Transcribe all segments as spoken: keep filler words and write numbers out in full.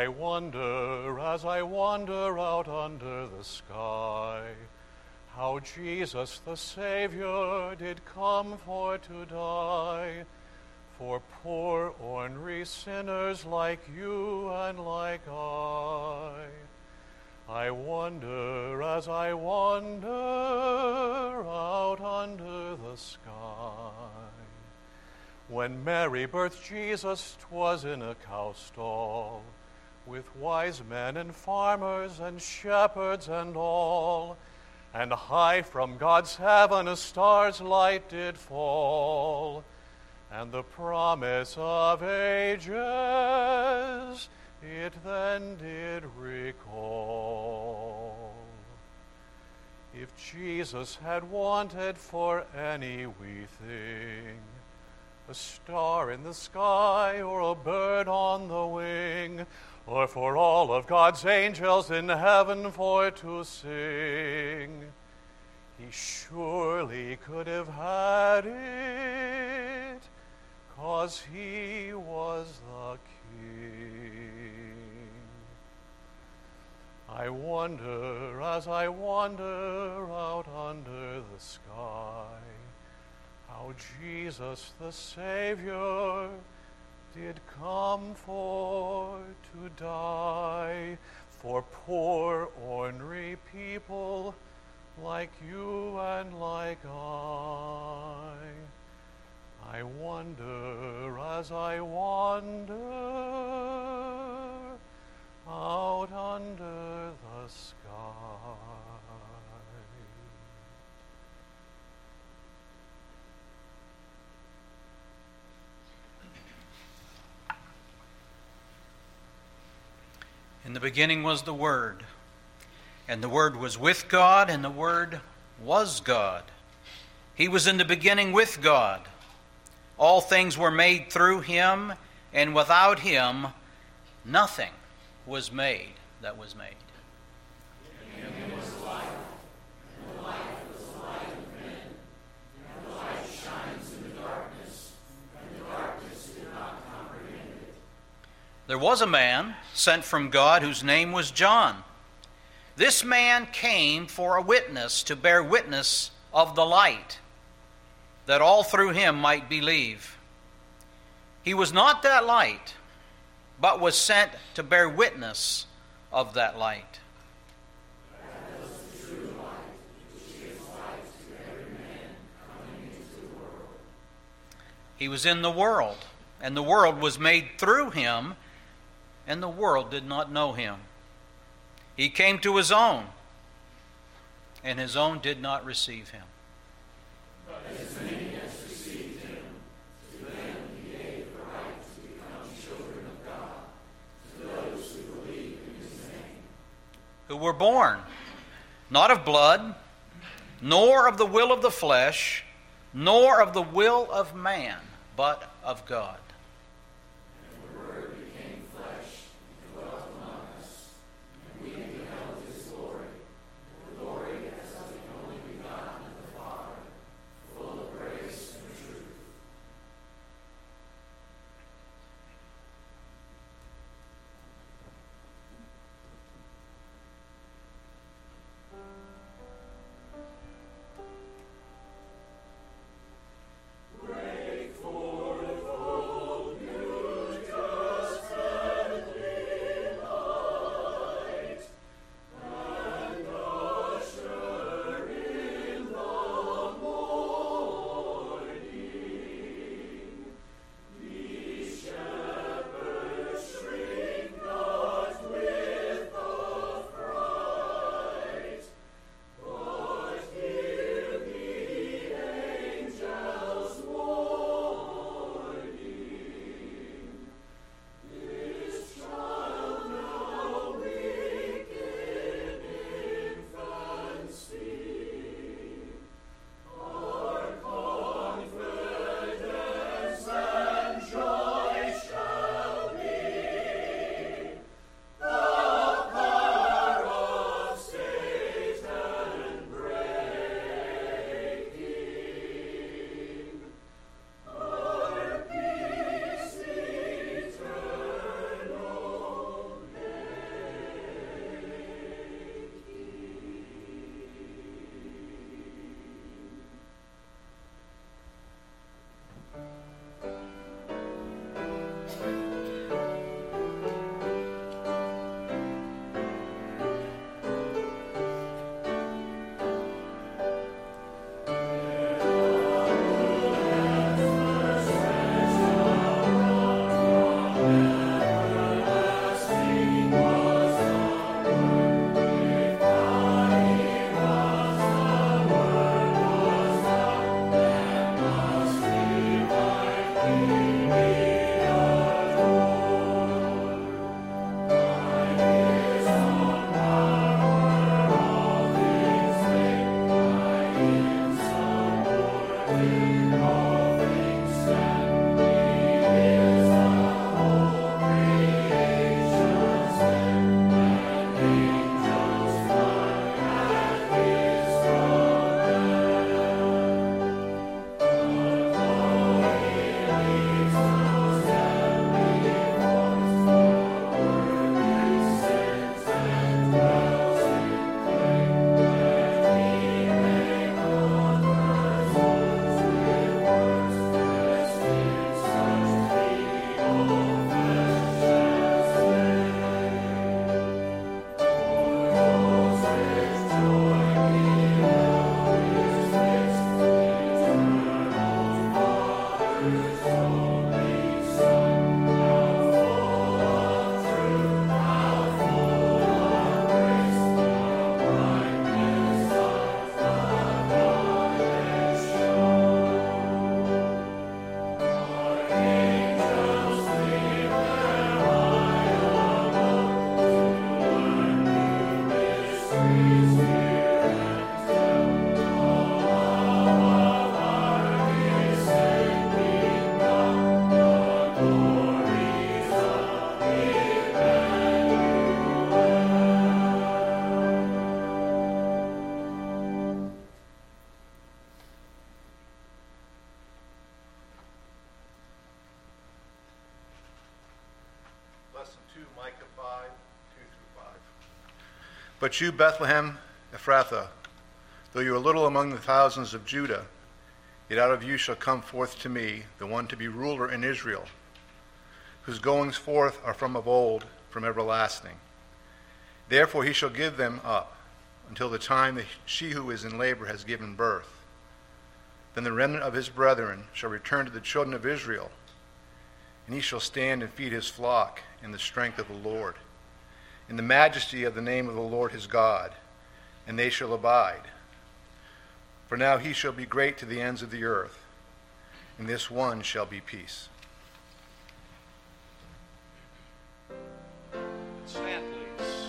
I wonder as I wander out under the sky, how Jesus the Savior did come for to die, for poor ornery sinners like you and like I. I wonder as I wander out under the sky. When Mary birthed Jesus, 'twas in a cow stall, with wise men and farmers and shepherds and all, and high from God's heaven a star's light did fall, and the promise of ages it then did recall. If Jesus had wanted for any wee thing, a star in the sky or a bird on the wing, or for all of God's angels in heaven for to sing, he surely could have had it, 'cause he was the King. I wonder as I wander out under the sky, how Jesus the Savior did come for to die, for poor ornery people like you and like I. I wonder as I wander out under the sky. In the beginning was the Word, and the Word was with God, and the Word was God. He was in the beginning with God. All things were made through him, and without him nothing was made that was made. In him was life, and the life was the light of men. And the light shines in the darkness, and the darkness did not comprehend it. There was a man sent from God whose name was John. This man came for a witness, to bear witness of the light, that all through him might believe. He was not that light, but was sent to bear witness of that light. That was the true light, which gives light to every man coming into the world. He was in the world, and the world was made through him, and the world did not know him. He came to his own, and his own did not receive him. But as many as received him, to them he gave the right to become children of God, to those who believe in his name. Who were born, not of blood, nor of the will of the flesh, nor of the will of man, but of God. And the Word became flesh and dwelt among us, and we beheld his glory, the glory as of the only begotten of the Father, full of grace and truth. Break forth, O two, Micah five, two through five. But you, Bethlehem Ephrathah, though you are little among the thousands of Judah, yet out of you shall come forth to me the one to be ruler in Israel, whose goings forth are from of old, from everlasting. Therefore he shall give them up until the time that she who is in labor has given birth. Then the remnant of his brethren shall return to the children of Israel, and he shall stand and feed his flock in the strength of the Lord, in the majesty of the name of the Lord his God, and they shall abide. For now he shall be great to the ends of the earth, and this one shall be peace. Stand, please.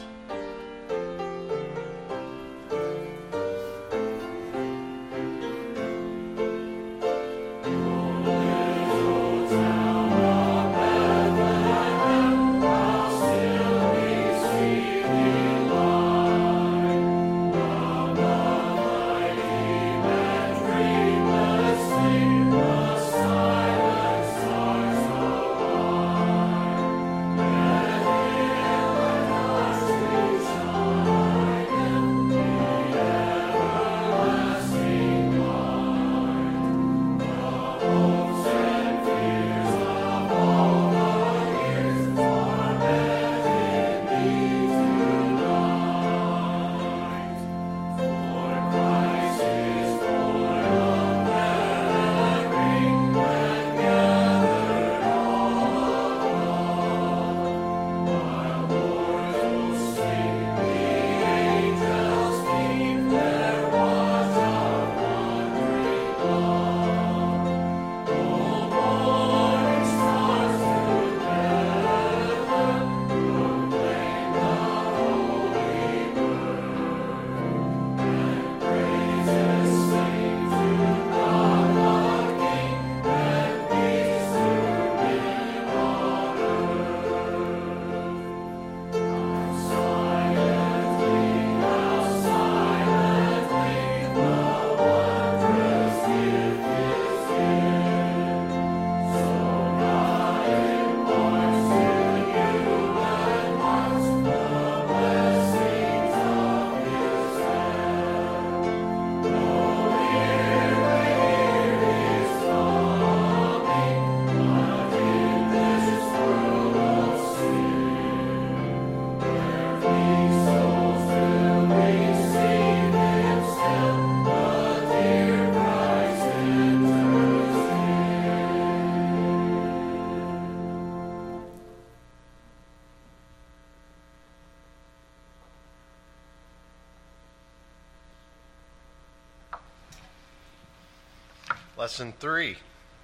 Lesson three.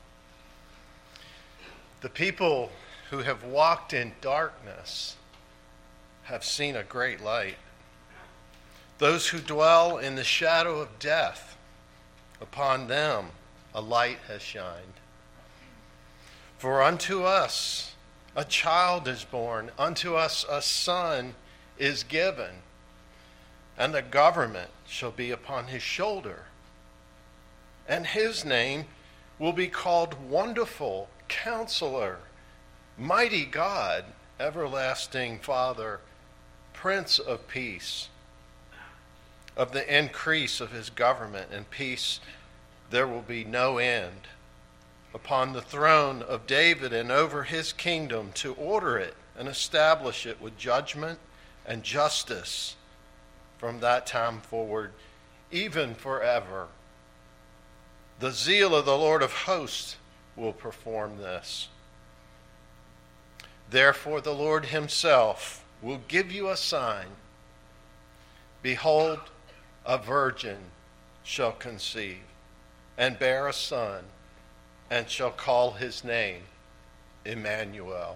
The people who have walked in darkness have seen a great light. Those who dwell in the shadow of death, upon them a light has shined. For unto us a child is born, unto us a son is given, and the government shall be upon his shoulder. And his name will be called Wonderful Counselor, Mighty God, Everlasting Father, Prince of Peace. Of the increase of his government and peace there will be no end, upon the throne of David and over his kingdom, to order it and establish it with judgment and justice from that time forward, even forever. The zeal of the Lord of hosts will perform this. Therefore the Lord himself will give you a sign. Behold, a virgin shall conceive and bear a son, and shall call his name Emmanuel.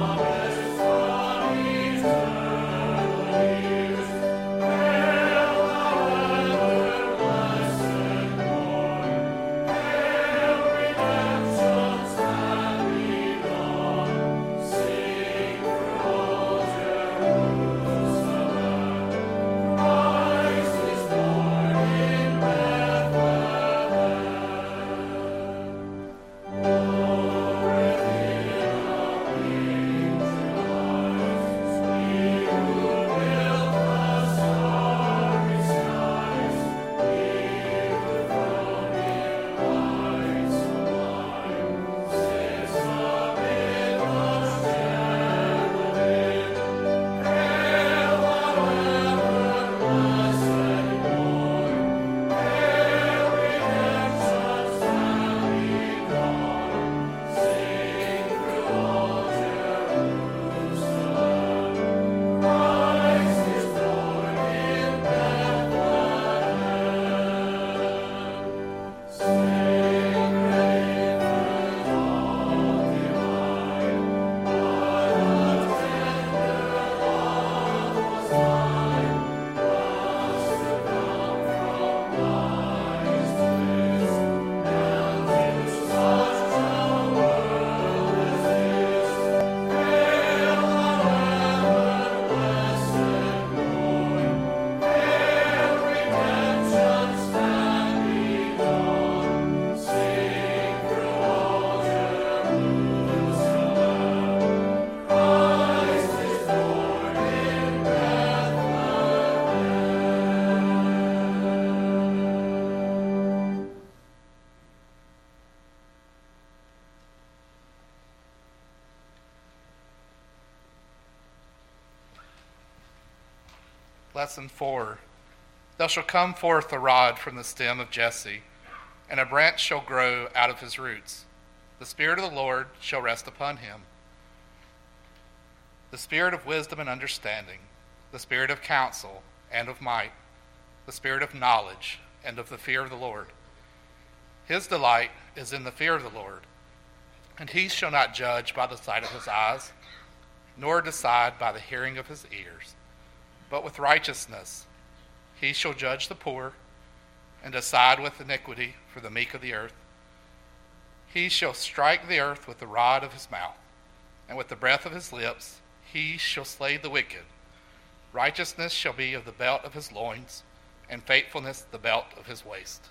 Well, Lesson four. There shall come forth a rod from the stem of Jesse, and a branch shall grow out of his roots. The Spirit of the Lord shall rest upon him. The Spirit of wisdom and understanding, the Spirit of counsel and of might, the Spirit of knowledge and of the fear of the Lord. His delight is in the fear of the Lord, and he shall not judge by the sight of his eyes, nor decide by the hearing of his ears. But with righteousness he shall judge the poor, and decide with iniquity for the meek of the earth. He shall strike the earth with the rod of his mouth, and with the breath of his lips he shall slay the wicked. Righteousness shall be of the belt of his loins, and faithfulness the belt of his waist.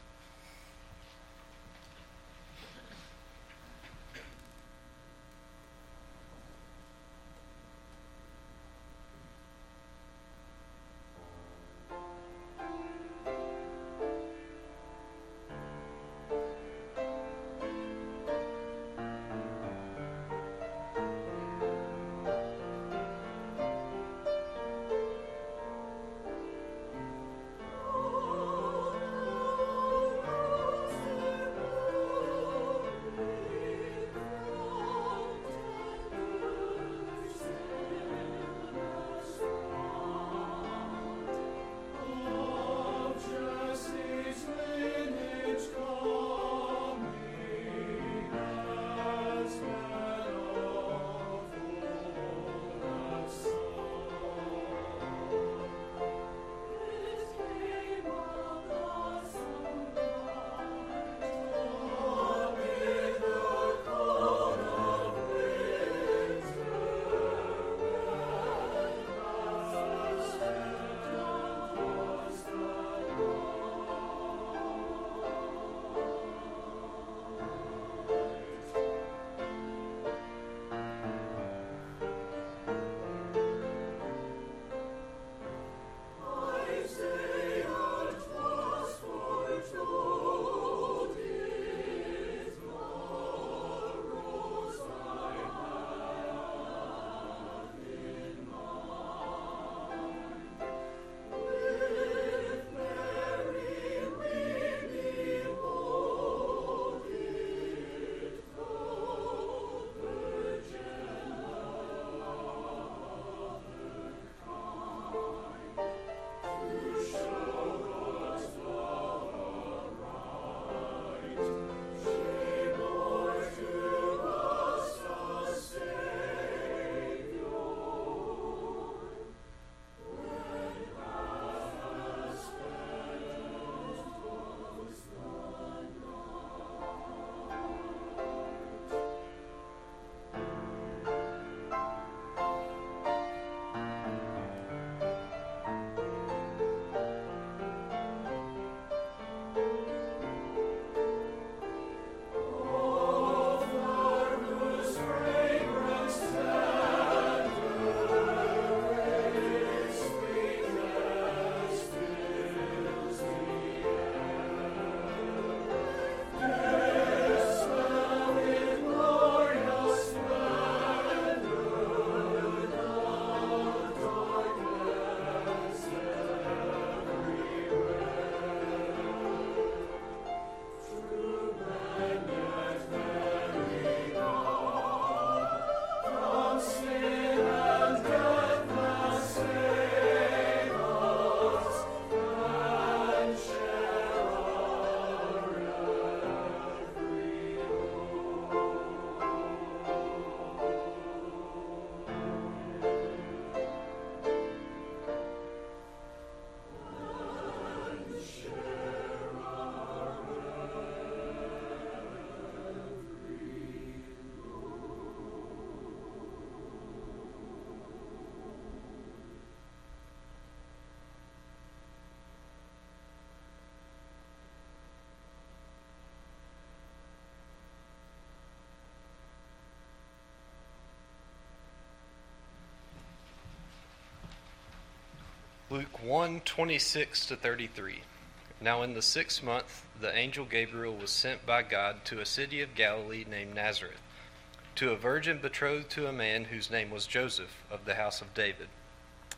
Luke one, twenty-six to thirty-three. Now in the sixth month, the angel Gabriel was sent by God to a city of Galilee named Nazareth, to a virgin betrothed to a man whose name was Joseph, of the house of David.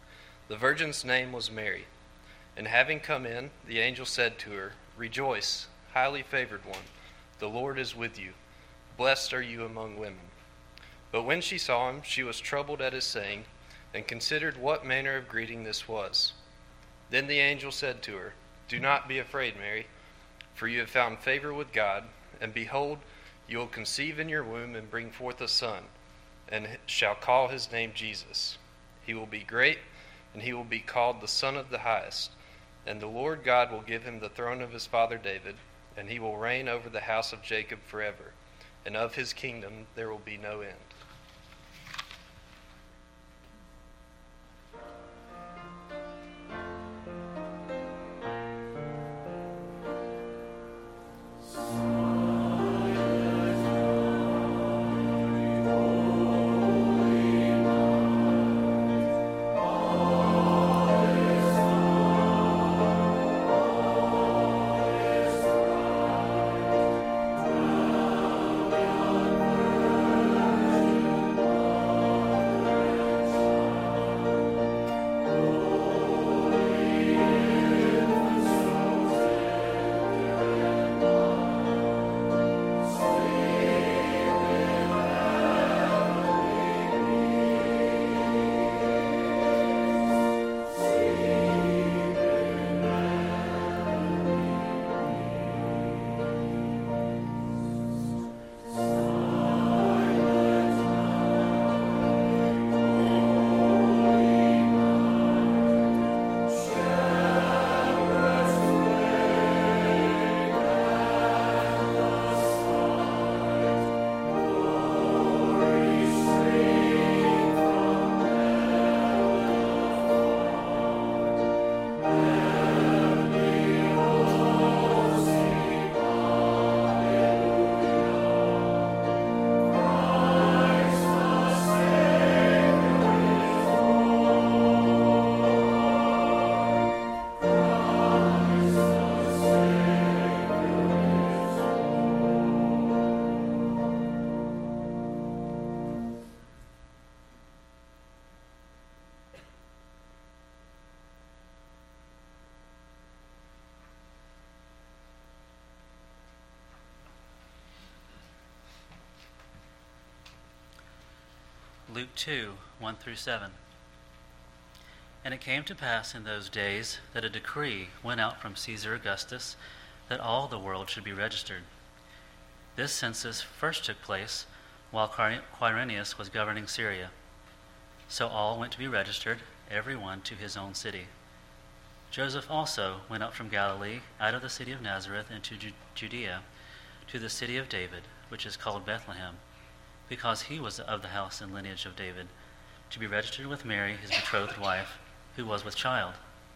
The virgin's name was Mary. And having come in, the angel said to her, Rejoice, highly favored one, the Lord is with you. Blessed are you among women. But when she saw him, she was troubled at his saying, and considered what manner of greeting this was. Then the angel said to her, Do not be afraid, Mary, for you have found favor with God, and behold, you will conceive in your womb and bring forth a son, and shall call his name Jesus. He will be great, and he will be called the Son of the Highest. And the Lord God will give him the throne of his father David, and he will reign over the house of Jacob forever, and of his kingdom there will be no end. Luke two, one through seven. And it came to pass in those days that a decree went out from Caesar Augustus that all the world should be registered. This census first took place while Quirinius was governing Syria. So all went to be registered, every one to his own city. Joseph also went up from Galilee, out of the city of Nazareth into Ju- Judea, to the city of David, which is called Bethlehem, because he was of the house and lineage of David, to be registered with Mary, his betrothed wife, who was with child.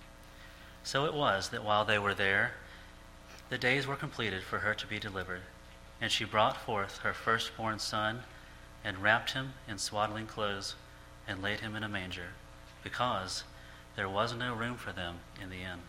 So it was that while they were there, the days were completed for her to be delivered, and she brought forth her firstborn son, and wrapped him in swaddling clothes, and laid him in a manger, because there was no room for them in the inn.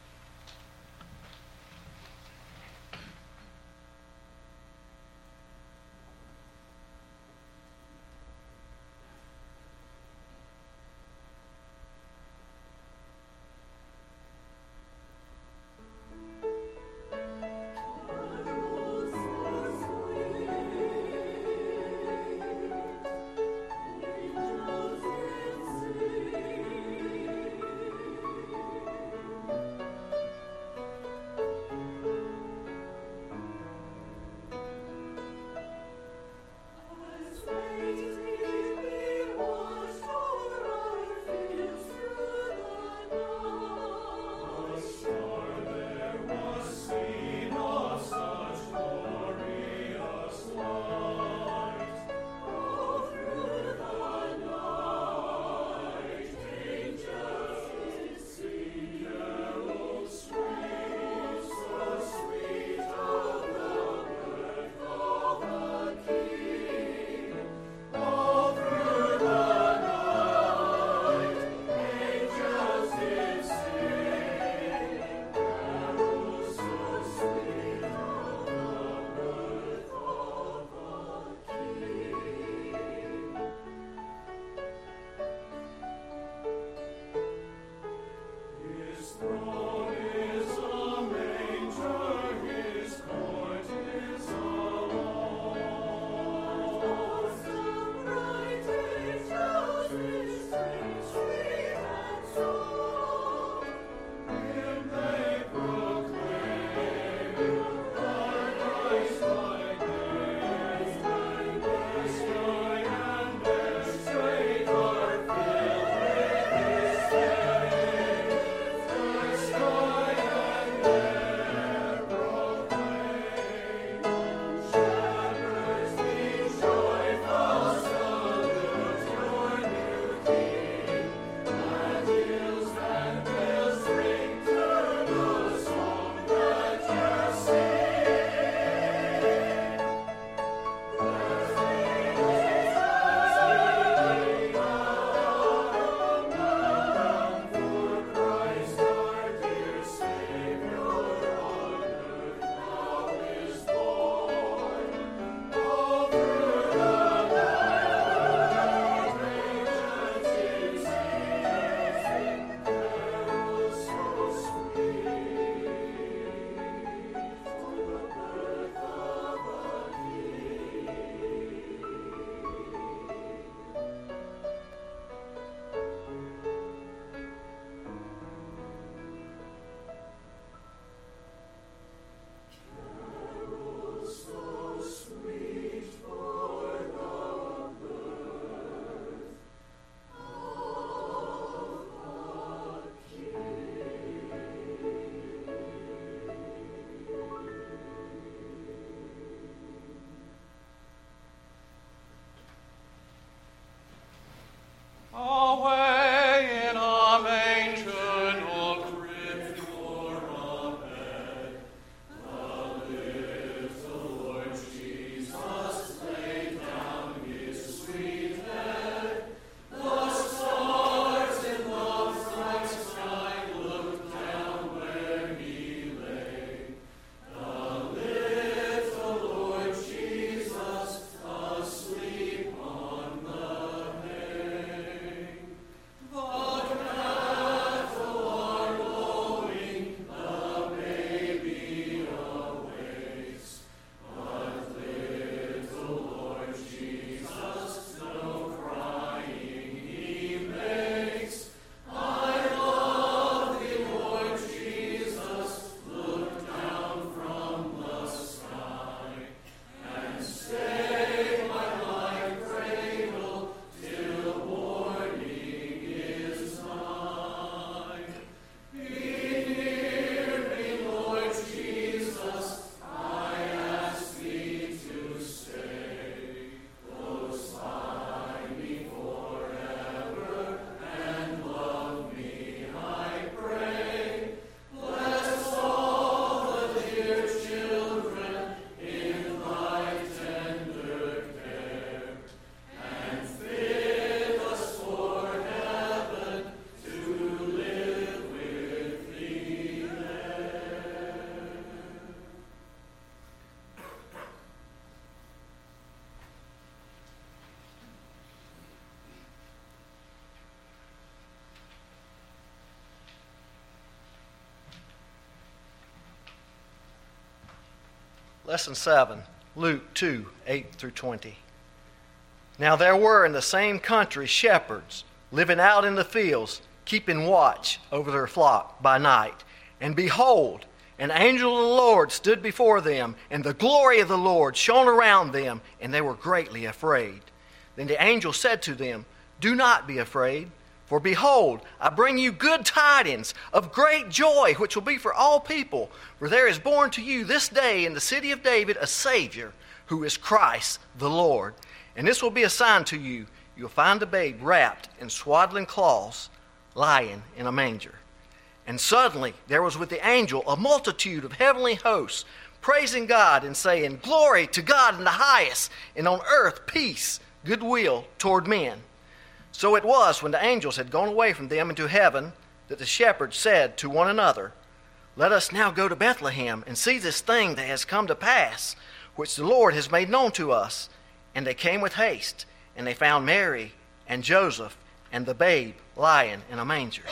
Lesson seven, Luke two, eight through twenty. Now there were in the same country shepherds living out in the fields, keeping watch over their flock by night. And behold, an angel of the Lord stood before them, and the glory of the Lord shone around them, and they were greatly afraid. Then the angel said to them, "Do not be afraid, for behold, I bring you good tidings of great joy, which will be for all people. For there is born to you this day in the city of David a Savior, who is Christ the Lord. And this will be a sign to you. You will find a babe wrapped in swaddling cloths, lying in a manger." And suddenly there was with the angel a multitude of heavenly hosts, praising God and saying, "Glory to God in the highest, and on earth peace, goodwill toward men." So it was, when the angels had gone away from them into heaven, that the shepherds said to one another, "Let us now go to Bethlehem and see this thing that has come to pass, which the Lord has made known to us." And they came with haste, and they found Mary and Joseph and the babe lying in a manger.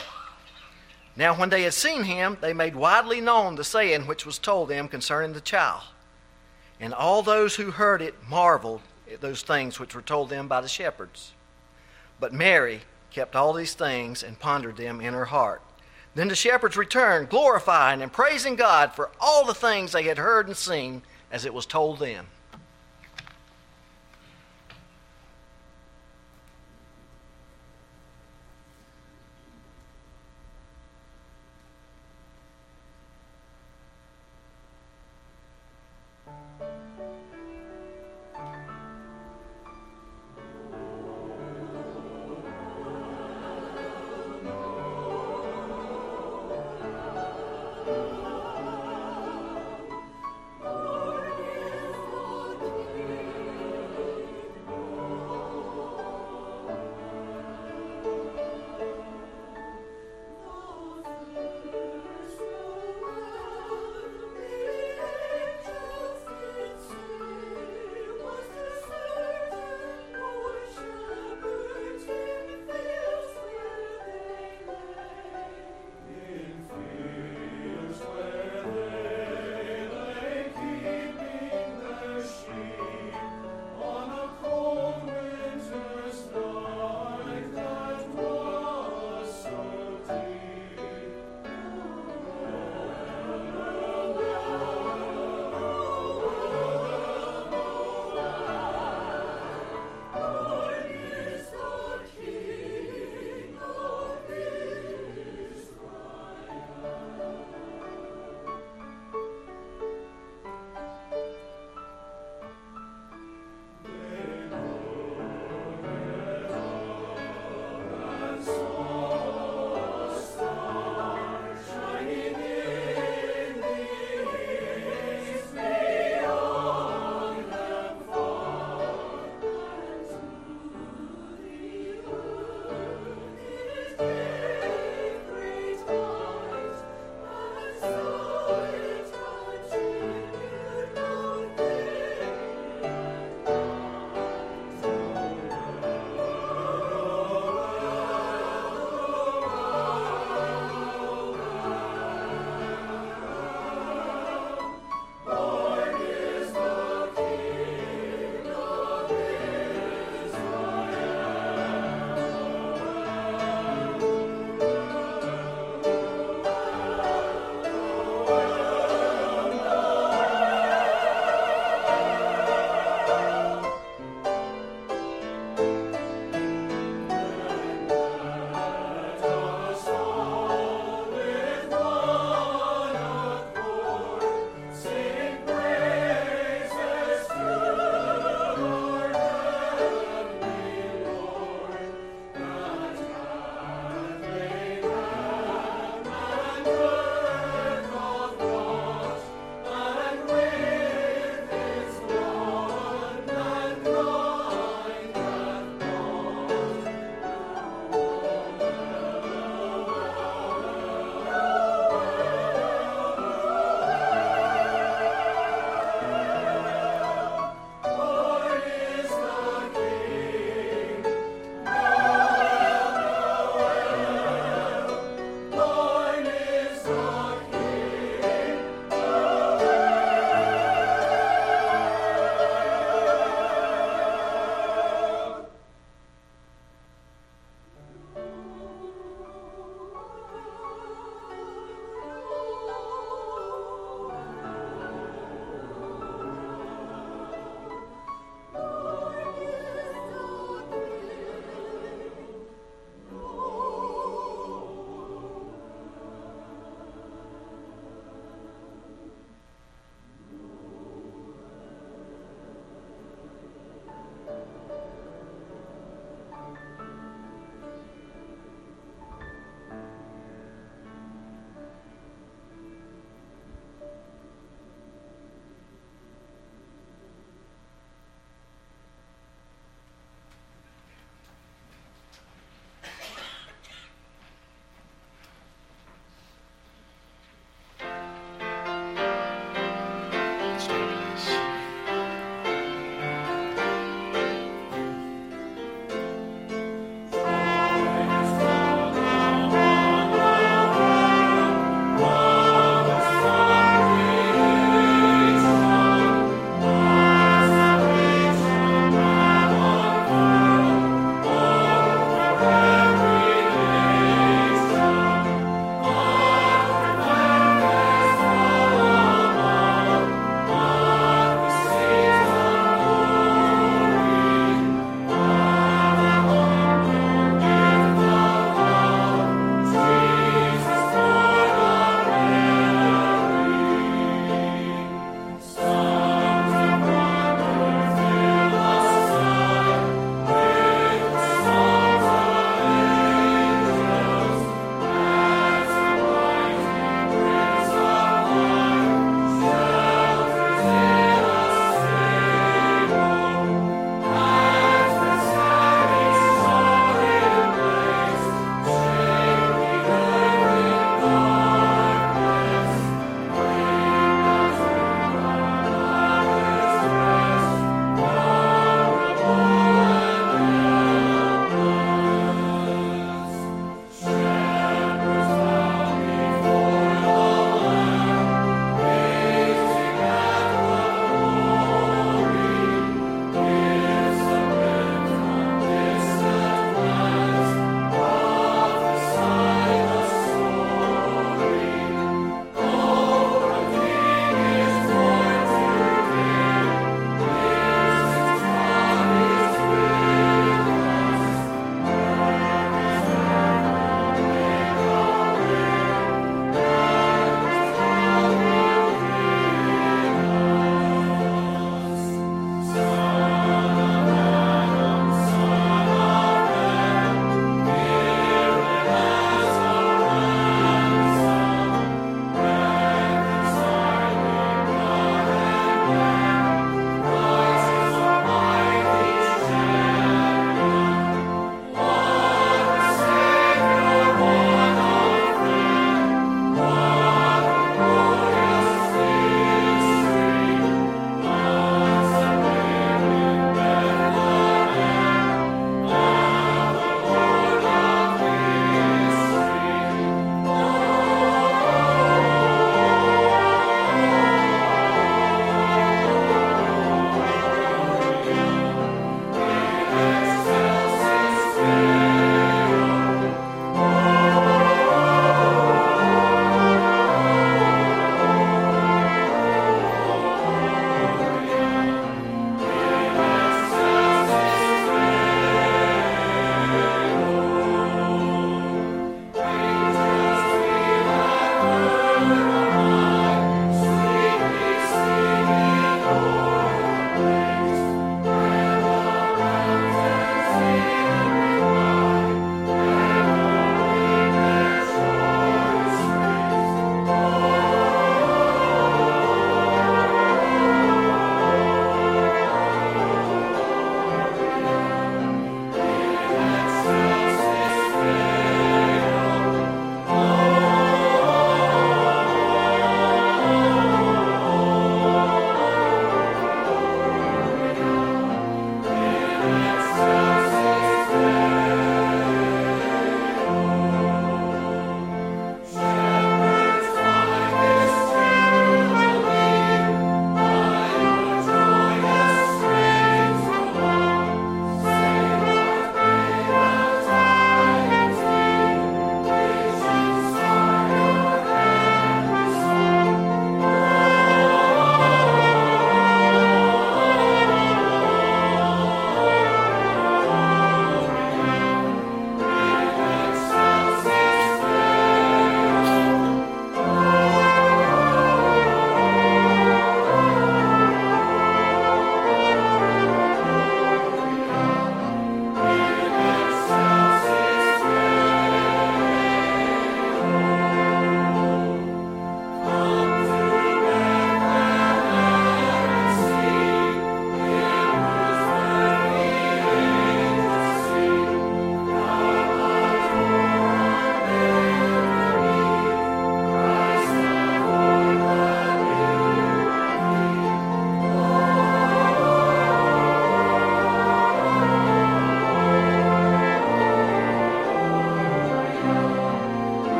Now when they had seen him, they made widely known the saying which was told them concerning the child. And all those who heard it marveled at those things which were told them by the shepherds. But Mary kept all these things and pondered them in her heart. Then the shepherds returned, glorifying and praising God for all the things they had heard and seen as it was told them. Lord is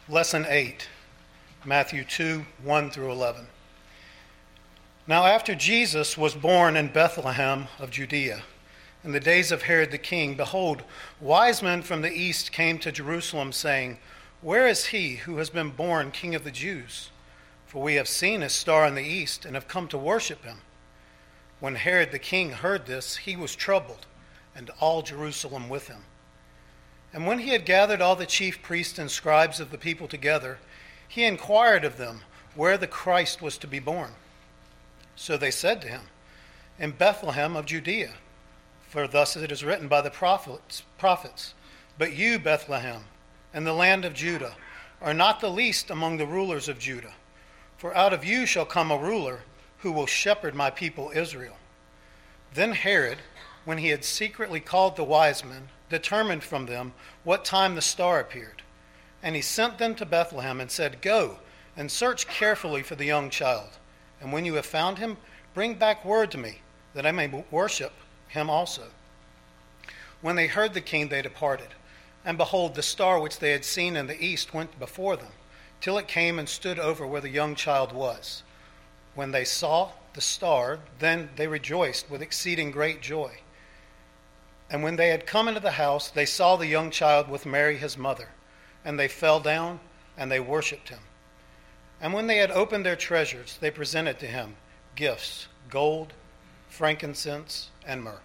Lesson eight, Matthew two, one through eleven. Now after Jesus was born in Bethlehem of Judea, in the days of Herod the king, behold, wise men from the east came to Jerusalem, saying, Where is he who has been born King of the Jews? For we have seen his star in the east and have come to worship him. When Herod the king heard this, he was troubled, and all Jerusalem with him. And when he had gathered all the chief priests and scribes of the people together, he inquired of them where the Christ was to be born. So they said to him, In Bethlehem of Judea, for thus it is written by the prophets, prophets, But you, Bethlehem, in the land of Judah, are not the least among the rulers of Judah, for out of you shall come a ruler who will shepherd my people Israel. Then Herod, when he had secretly called the wise men, determined from them what time the star appeared. And he sent them to Bethlehem and said, Go and search carefully for the young child. And when you have found him, bring back word to me, that I may worship him also. When they heard the king, they departed. And behold, the star which they had seen in the east went before them, till it came and stood over where the young child was. When they saw the star, then they rejoiced with exceeding great joy. And when they had come into the house, they saw the young child with Mary his mother, and they fell down and they worshipped him. And when they had opened their treasures, they presented to him gifts, gold, frankincense, and myrrh.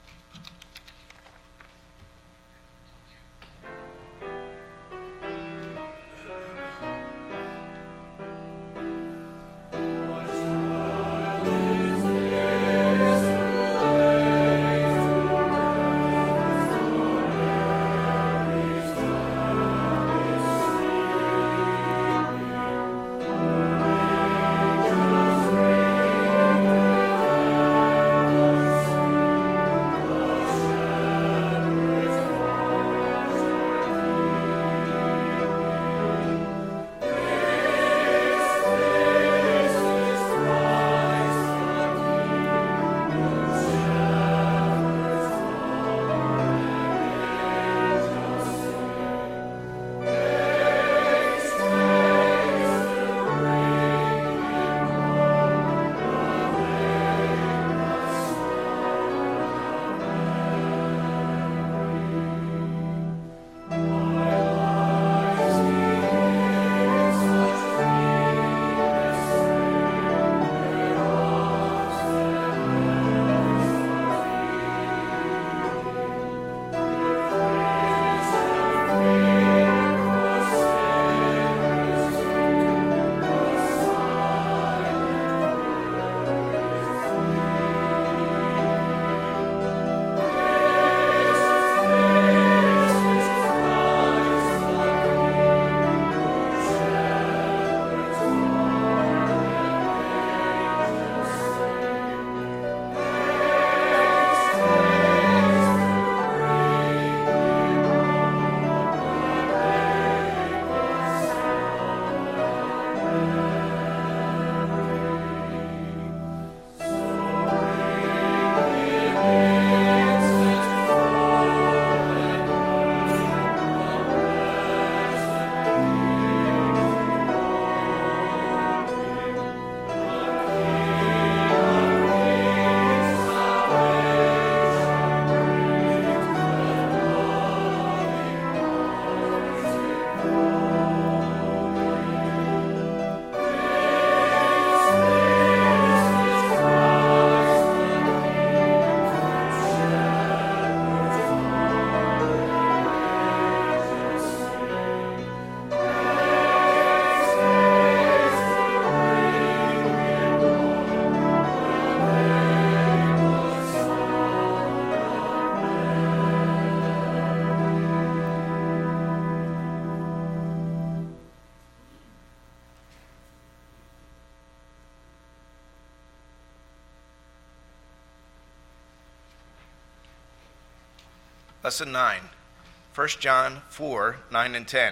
Lesson nine, First John four, nine and ten.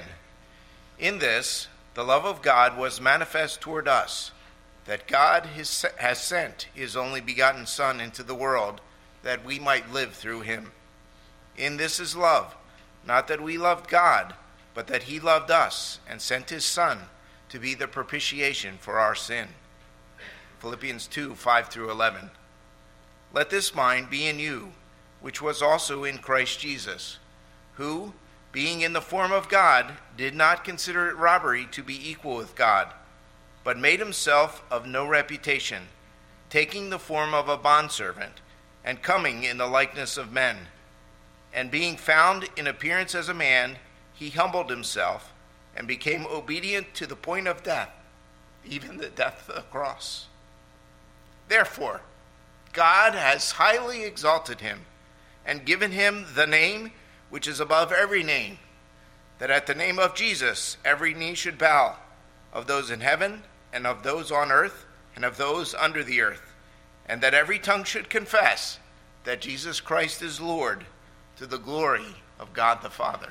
In this, the love of God was manifest toward us, that God has sent his only begotten Son into the world, that we might live through him. In this is love, not that we loved God, but that he loved us and sent his Son to be the propitiation for our sin. Philippians two, five through eleven. Let this mind be in you, which was also in Christ Jesus, who, being in the form of God, did not consider it robbery to be equal with God, but made himself of no reputation, taking the form of a bondservant, and coming in the likeness of men. And being found in appearance as a man, he humbled himself, and became obedient to the point of death, even the death of the cross. Therefore, God has highly exalted him, and given him the name which is above every name, that at the name of Jesus every knee should bow, of those in heaven, and of those on earth, and of those under the earth, and that every tongue should confess that Jesus Christ is Lord, to the glory of God the Father.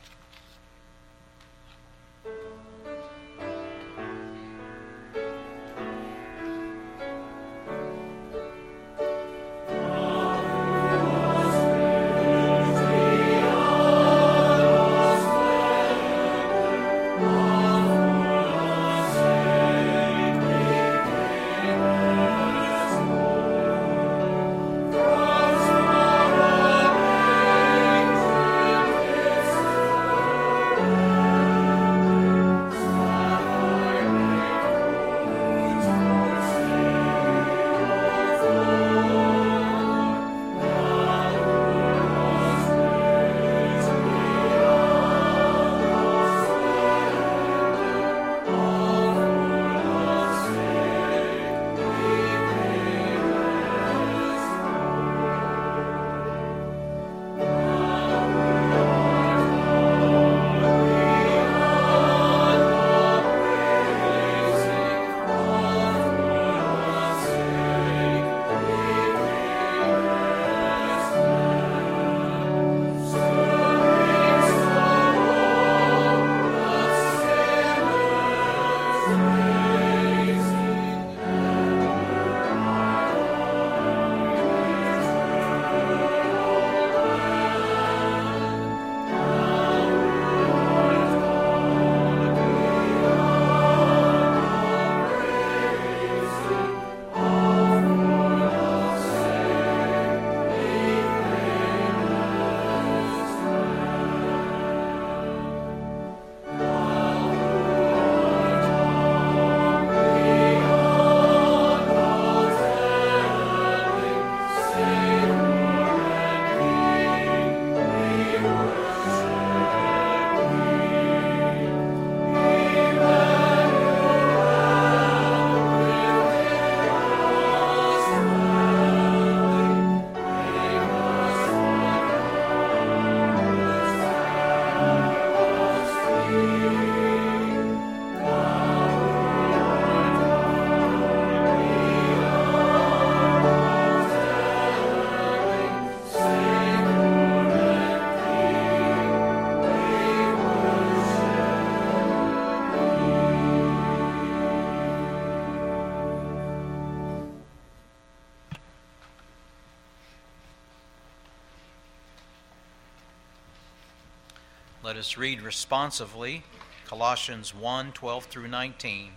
Let us read responsively Colossians one, twelve through nineteen.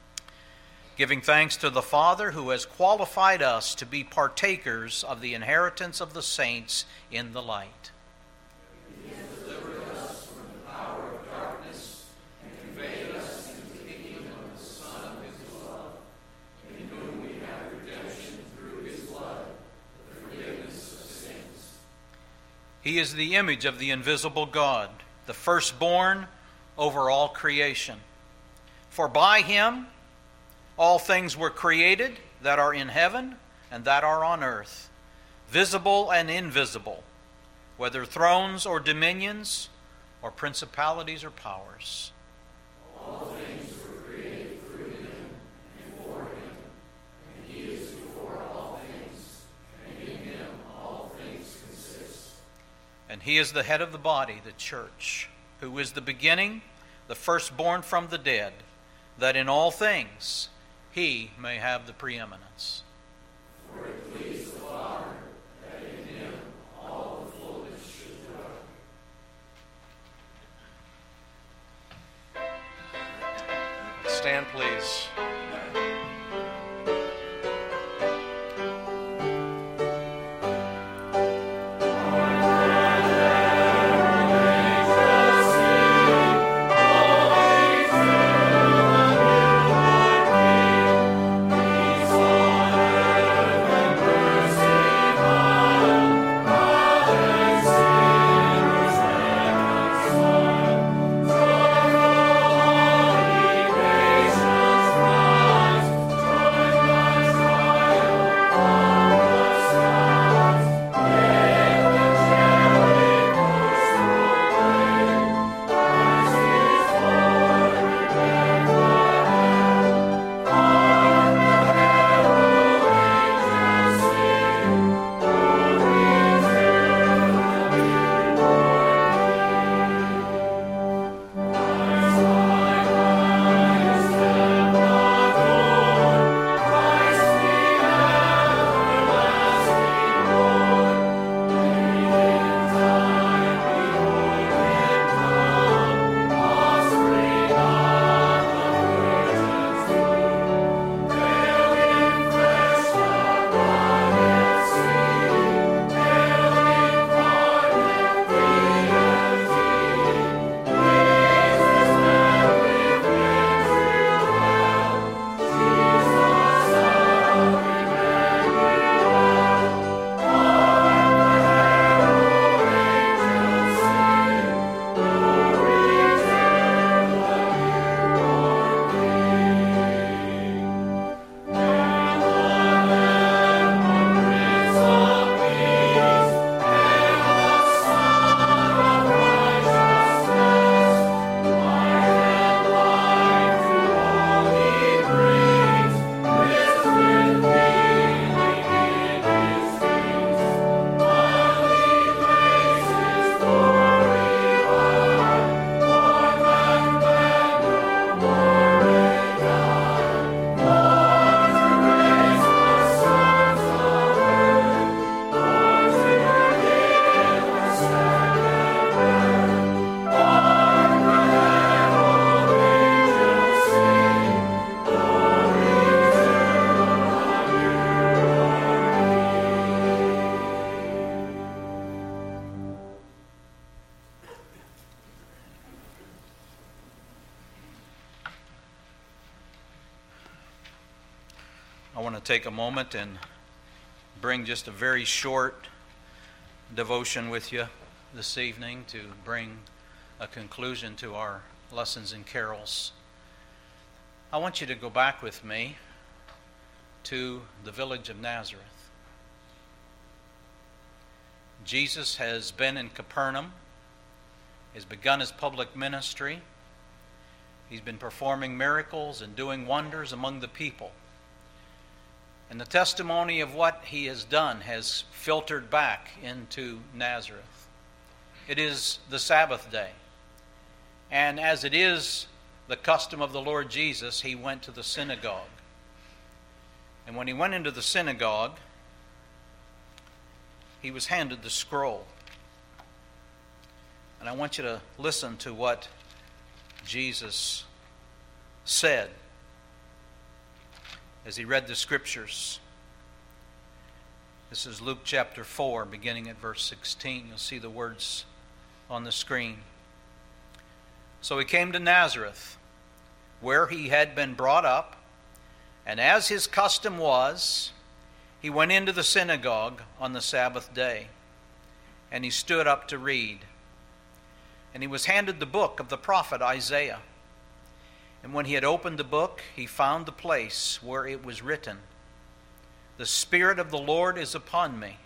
Giving thanks to the Father who has qualified us to be partakers of the inheritance of the saints in the light. He has delivered us from the power of darkness and conveyed us into the kingdom of the Son of his love, in whom we have redemption through his blood, the forgiveness of sins. He is the image of the invisible God, the firstborn over all creation. For by him all things were created that are in heaven and that are on earth, visible and invisible, whether thrones or dominions or principalities or powers. All things were created through him and for him, and he is before all things, and in him all things consist. And he is the head of the body, the church, who is the beginning, the firstborn from the dead, that in all things he may have the preeminence. For it pleased the Father that in him all the fullness should dwell. stand, please? I want to take a moment and bring just a very short devotion with you this evening to bring a conclusion to our lessons and carols. I want you to go back with me to the village of Nazareth. Jesus has been in Capernaum. He's begun his public ministry. He's been performing miracles and doing wonders among the people. And the testimony of what he has done has filtered back into Nazareth. It is the Sabbath day. And as it is the custom of the Lord Jesus, he went to the synagogue. And when he went into the synagogue, he was handed the scroll. And I want you to listen to what Jesus said as he read the scriptures. This is Luke chapter four, beginning at verse sixteen. You'll see the words on the screen. So he came to Nazareth, where he had been brought up, and as his custom was, he went into the synagogue on the Sabbath day, and he stood up to read. And he was handed the book of the prophet Isaiah. And when he had opened the book, he found the place where it was written, "The Spirit of the Lord is upon me,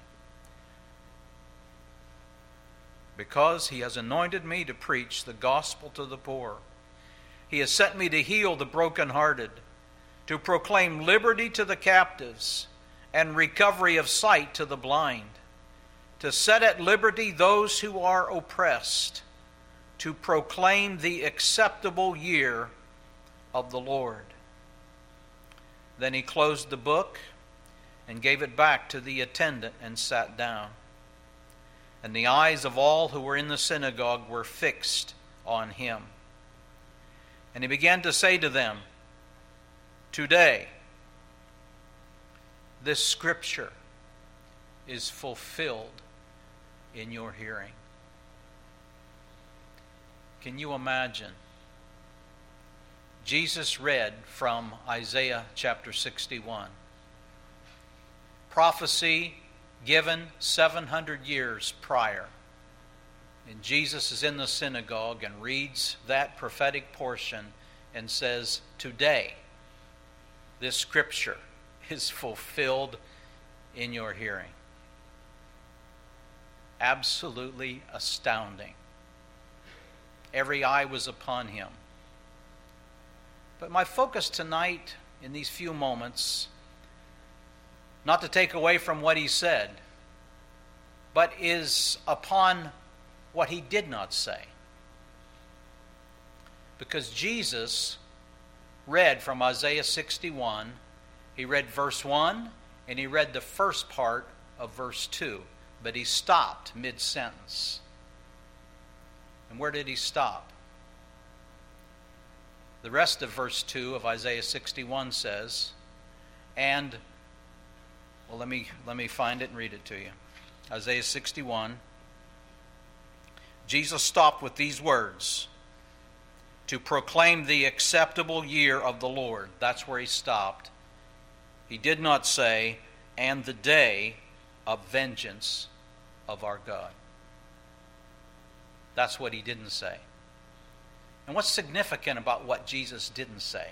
because he has anointed me to preach the gospel to the poor. He has sent me to heal the brokenhearted, to proclaim liberty to the captives, and recovery of sight to the blind, to set at liberty those who are oppressed, to proclaim the acceptable year of the Lord." Then he closed the book and gave it back to the attendant and sat down. And the eyes of all who were in the synagogue were fixed on him. And he began to say to them, today, this scripture is fulfilled in your hearing. Can you imagine? Jesus read from Isaiah chapter sixty-one. Prophecy given seven hundred years prior. And Jesus is in the synagogue and reads that prophetic portion and says, today, this scripture is fulfilled in your hearing. Absolutely astounding. Every eye was upon him. But my focus tonight in these few moments, not to take away from what he said, but is upon what he did not say. Because Jesus read from Isaiah sixty-one, he read verse one, and he read the first part of verse two, but he stopped mid-sentence. And where did he stop? The rest of verse two of Isaiah sixty-one says, and, well, let me, let me find it and read it to you. Isaiah sixty-one, Jesus stopped with these words, to proclaim the acceptable year of the Lord. That's where he stopped. He did not say, and the day of vengeance of our God. That's what he didn't say. And what's significant about what Jesus didn't say?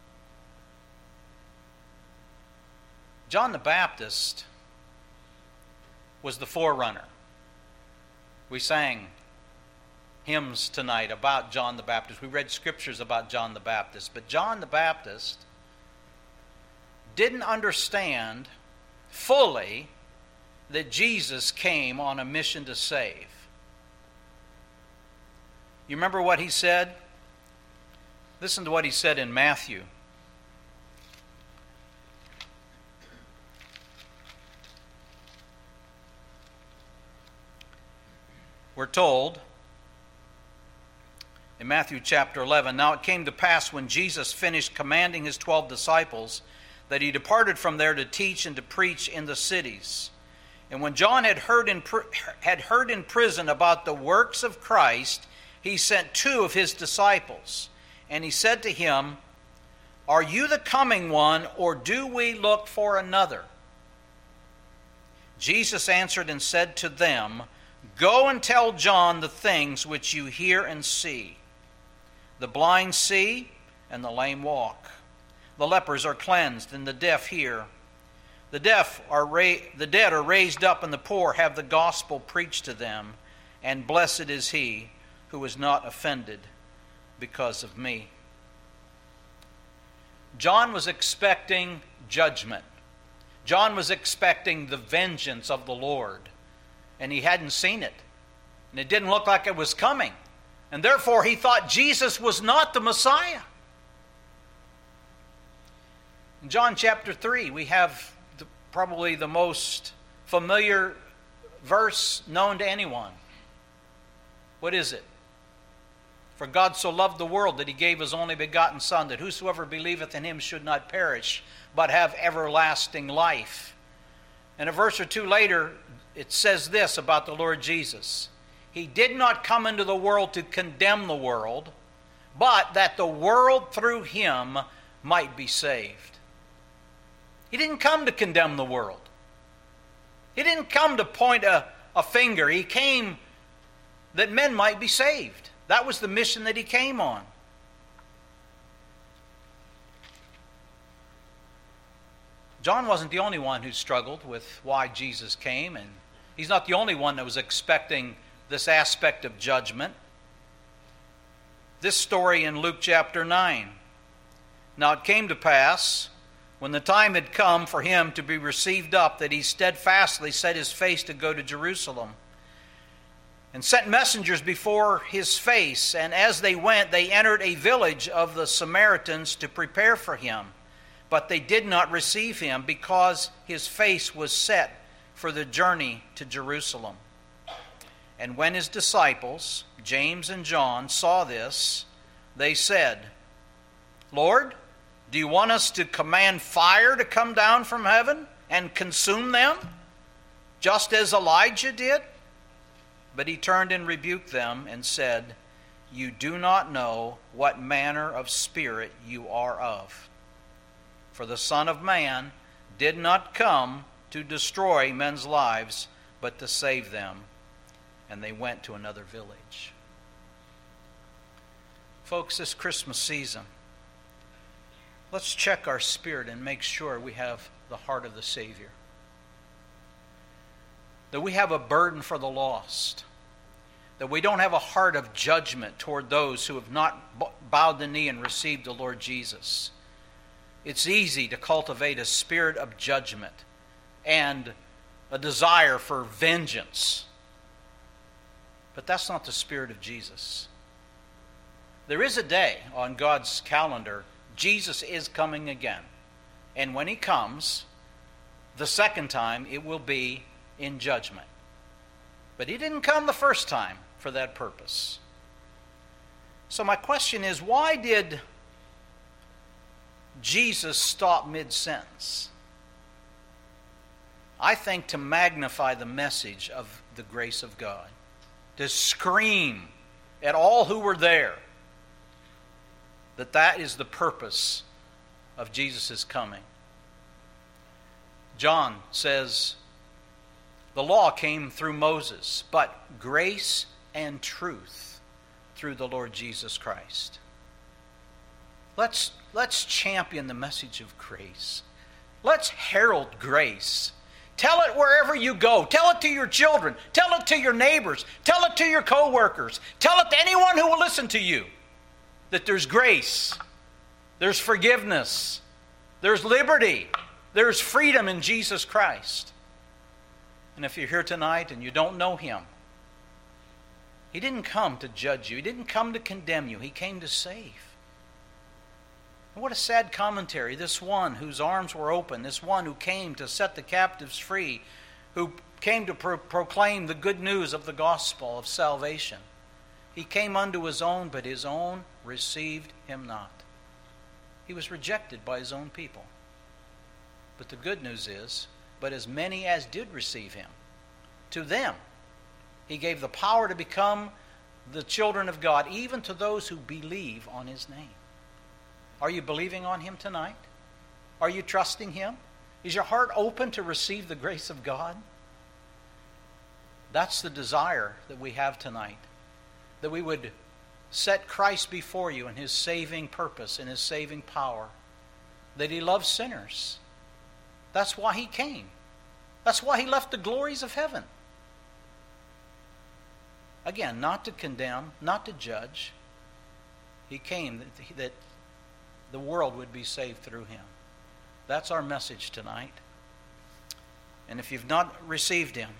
John the Baptist was the forerunner. We sang hymns tonight about John the Baptist. We read scriptures about John the Baptist. But John the Baptist didn't understand fully that Jesus came on a mission to save. You remember what he said? Listen to what he said in Matthew. We're told in Matthew chapter eleven, now it came to pass when Jesus finished commanding his twelve disciples that he departed from there to teach and to preach in the cities. And when John had heard in, had heard in prison about the works of Christ, he sent two of his disciples. And he said to him, are you the coming one, or do we look for another? Jesus answered and said to them, go and tell John the things which you hear and see. The blind see, and the lame walk. The lepers are cleansed, and the deaf hear. The deaf are ra- the dead are raised up, and the poor have the gospel preached to them. And blessed is he who is not offended because of me. John was expecting judgment. John was expecting the vengeance of the Lord. And he hadn't seen it. And it didn't look like it was coming. And therefore he thought Jesus was not the Messiah. In John chapter three, we have the, probably the most familiar verse known to anyone. What is it? For God so loved the world that he gave his only begotten Son, that whosoever believeth in him should not perish, but have everlasting life. And a verse or two later, it says this about the Lord Jesus. He did not come into the world to condemn the world, but that the world through him might be saved. He didn't come to condemn the world. He didn't come to point a, a finger. He came that men might be saved. That was the mission that he came on. John wasn't the only one who struggled with why Jesus came, and he's not the only one that was expecting this aspect of judgment. This story in Luke chapter nine. Now it came to pass, when the time had come for him to be received up, that he steadfastly set his face to go to Jerusalem, and sent messengers before his face. And as they went, they entered a village of the Samaritans to prepare for him. But they did not receive him, because his face was set for the journey to Jerusalem. And when his disciples, James and John, saw this, they said, Lord, Do you want us to command fire to come down from heaven and consume them, just as Elijah did?" But he turned and rebuked them and said, "You do not know what manner of spirit you are of. For the Son of Man did not come to destroy men's lives, but to save them." And they went to another village. Folks, this Christmas season, let's check our spirit and make sure we have the heart of the Savior. That we have a burden for the lost. That we don't have a heart of judgment toward those who have not bowed the knee and received the Lord Jesus. It's easy to cultivate a spirit of judgment and a desire for vengeance. But that's not the spirit of Jesus. There is a day on God's calendar, Jesus is coming again. And when he comes, the second time, it will be in judgment. But he didn't come the first time for that purpose. So my question is, why did Jesus stop mid-sentence? I think to magnify the message of the grace of God. To scream at all who were there that that is the purpose of Jesus' coming. John says, the law came through Moses, but grace and truth through the Lord Jesus Christ. Let's, let's champion the message of grace. Let's herald grace. Tell it wherever you go. Tell it to your children. Tell it to your neighbors. Tell it to your co-workers. Tell it to anyone who will listen to you that there's grace, there's forgiveness, there's liberty, there's freedom in Jesus Christ. And if you're here tonight and you don't know him, he didn't come to judge you. He didn't come to condemn you. He came to save. And what a sad commentary. This one whose arms were open, this one who came to set the captives free, who came to pro- proclaim the good news of the gospel of salvation. He came unto his own, but his own received him not. He was rejected by his own people. But the good news is, but as many as did receive him, to them he gave the power to become the children of God, even to those who believe on his name. Are you believing on him tonight? Are you trusting him? Is your heart open to receive the grace of God? That's the desire that we have tonight. That we would set Christ before you in his saving purpose and his saving power. That he loves sinners. That's why he came. That's why he left the glories of heaven. Again, not to condemn, not to judge. He came that, that the world would be saved through him. That's our message tonight. And if you've not received him,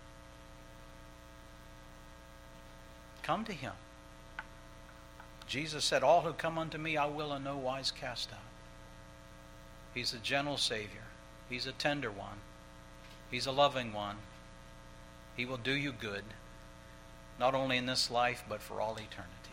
come to him. Jesus said, all who come unto me I will in no wise cast out. He's a gentle Savior. He's a tender one. He's a loving one. He will do you good, not only in this life, but for all eternity.